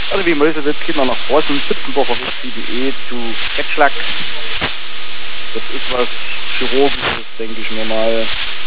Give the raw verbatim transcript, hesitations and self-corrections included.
Also wie Mäusewitz, Kinder nach draußen, Pützenburger Weg sieben E zu Ketschlack. Das ist was Chirurgisches, denke ich mir mal.